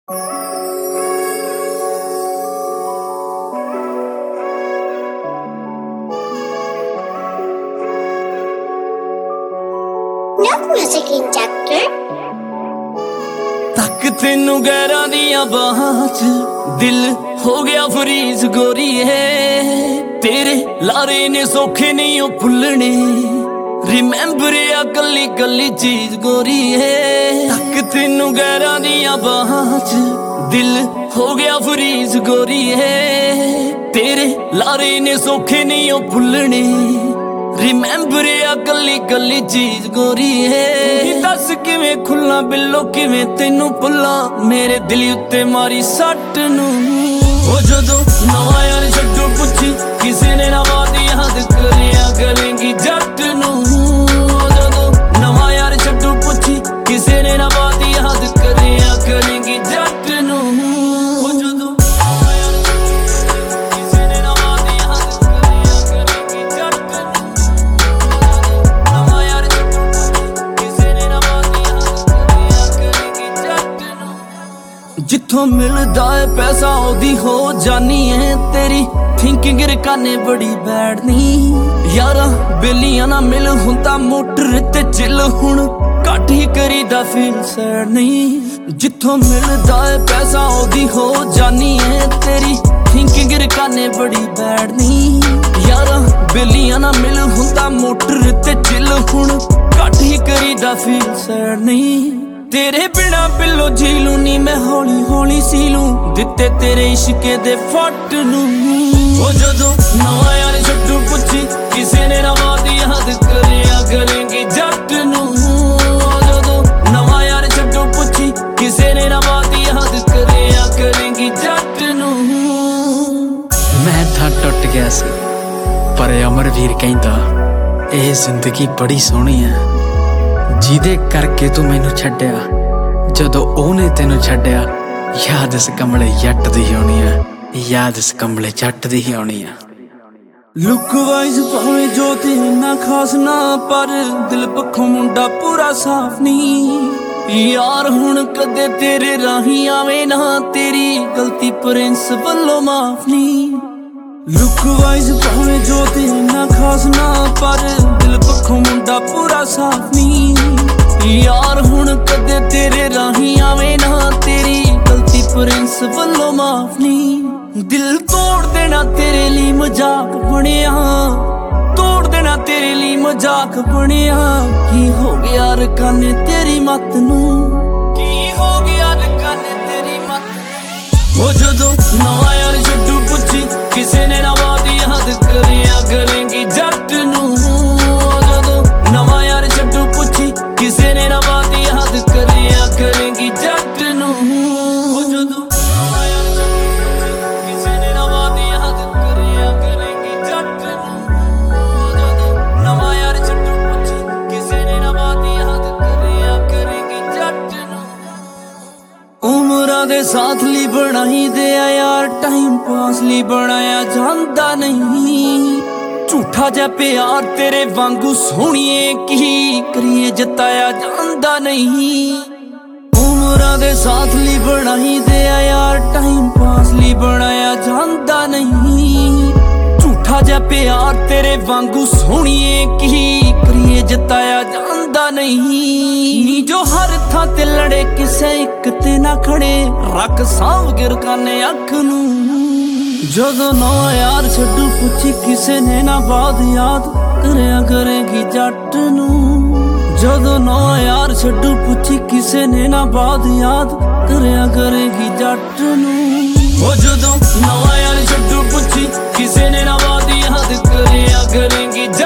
Love music injector. तक तेनू गैरां दियां बाहां च दिल हो गया फरीज गोरीए। तेरे लारे ने सौखे नहीं ओ भुल्लने, रिमेंबर आ गली गली चीज गोरीए। तक तेनू गैरां दियां बाहां च दिल हो गया फरीज गोरीए। तेरे लारे ने सौखे नहीं ओ भुल्लने, रिमेंबर आ गली गली चीज गोरी है। दस किवें खुल्ला बिल्लो किवें तेनू भुल्ला, मेरे दिल उत्ते मारी सट नू। ओ जदों नवा यार छड्डो पुछी किसे ने ना बात याद करिया करेंगी जट नू। ओ जदों नवा यार छड्डो पुछी किसे ने ना बात याद करिया करेंगी जट नू। ओ जदों नवा यार किसे ने ना बात याद करिया करेंगी जट नू। जिथों मिलदा है पैसा ओदी हो जानी है, तेरी थिंकिंग रकाने बड़ी बैड नी। यारा बेलियां ना मिल हुंदा मोटर ते चिल, हुण घट ही करीदा फील सैड नहीं। जिथों मिलदा है पैसा ओदी हो जानी है, तेरी थिंकिंग रकाने बड़ी बैड नी। यारा बेलियां ना मिल हुंदा मोटर ते चिल, हुण घट ही करीदा फील सैड नहीं। तेरे बिना बिल्लो झीलू नी मैं हौली हौली सीलू, दिते तेरे इश्के दे फट नू। ओ जदों नवा यार छड्डू पुछी किसे ने ना बात याद करिया करेंगी जट नू। ओ जदों नवा यार छड्डू पुछी किसे ने ना बात याद करिया करेंगी जट नू। मैं था टुट गया सी पर अमरवीर कहंदा ਇਹ ਜ਼ਿੰਦਗੀ ਬੜੀ ਸੋਹਣੀ ਹੈ, ਜਿਹਦੇ ਕਰਕੇ ਤੂੰ ਮੈਨੂੰ ਛੱਡਿਆ। ਜਦੋਂ ਉਹਨੇ ਤੈਨੂੰ ਛੱਡਿਆ, ਯਾਦ ਇਸ ਕਮਲੇ ਜੱਟ ਦੀ ਹੋਣੀ ਆ, ਯਾਦ ਇਸ ਕਮਲੇ ਜੱਟ ਦੀ ਹੋਣੀ ਆ। ਲੁੱਕ ਵਾਈਜ਼ ਭਾਵੇਂ ਜੋ ਤੇ ਇੰਨਾ ਖਾਸ ਨਾ, ਪਰ ਦਿਲ ਪੱਖੋਂ ਮੁੰਡਾ ਪੂਰਾ ਸਾਫ਼ ਨਹੀਂ। ਯਾਰ ਹੁਣ ਕਦੇ ਤੇਰੇ ਰਾਹੀਂ ਆਵੇ ਨਾ, ਤੇਰੀ ਗਲਤੀ ਪ੍ਰਿੰਸ ਵੱਲੋਂ ਮਾਫ ਨਹੀਂ। ਲੁੱਕ ਵਾਈਜ਼ ਭਾਵੇਂ ਜੋ ਤੇ ਇੰਨਾ ਖਾਸ ਨਾ, ਪਰ ਦਿਲ ਪੱਖੋਂ ਮੁੰਡਾ ਪੂਰਾ ਸਾਫ਼ ਨਹੀਂ। यार हुण कदे तेरे राही आवे ना, तेरी गलती प्रिंस वल्लों माफ नहीं। दिल तोड़ देना तेरे लिए मजाक बनिया, तोड़ देना तेरे लिए मजाक बनिया। की हो गया रकाने तेरी मत नू, की हो गया रकाने तेरी मत नू। ओ जदों नवा यार छड्डू पुछी किसे ने ना बात याद करिया करेंगी जट नू। ओ जदों नवा यार छड्डू पुछी किसे ने ना बात याद करिया करेंगी जट नू। ओ जदों नवा यार किसे ने ना बात याद करिया करेंगी जट नू। ओ जदों नवा यार छड्डू पुछी किसे ने ना बात याद करिया करेंगी जट नू। उमरां दे साथ ली बनाई दे यार, टाइम पास ली बनाया जांदा नहीं। झूठा जा प्यार तेरे वांगू सोहणीए, की करिए जताया जांदा नहीं। उमरां दे साथ ली बनाई दे यार, टाइम पास ली बनाया जांदा नहीं। झूठा जा प्यार तेरे वांगू सोहणीए, की करिए जताया जांदा नहीं। जो हर थां ते लड़े किसे इक ते ना खड़े, रख सांभ गिरकाने अख नू। जदों नवा यार छड्डू पुछी किसे ने ना बात याद करिया करेगी जट नू। जदों नवा यार छड्डू पुछी किसे ने ना बात याद करिया करेगी जट नू। ओ जदों नवा यार छड्डू पुछी किसे ने ना बात याद करिया करेगी।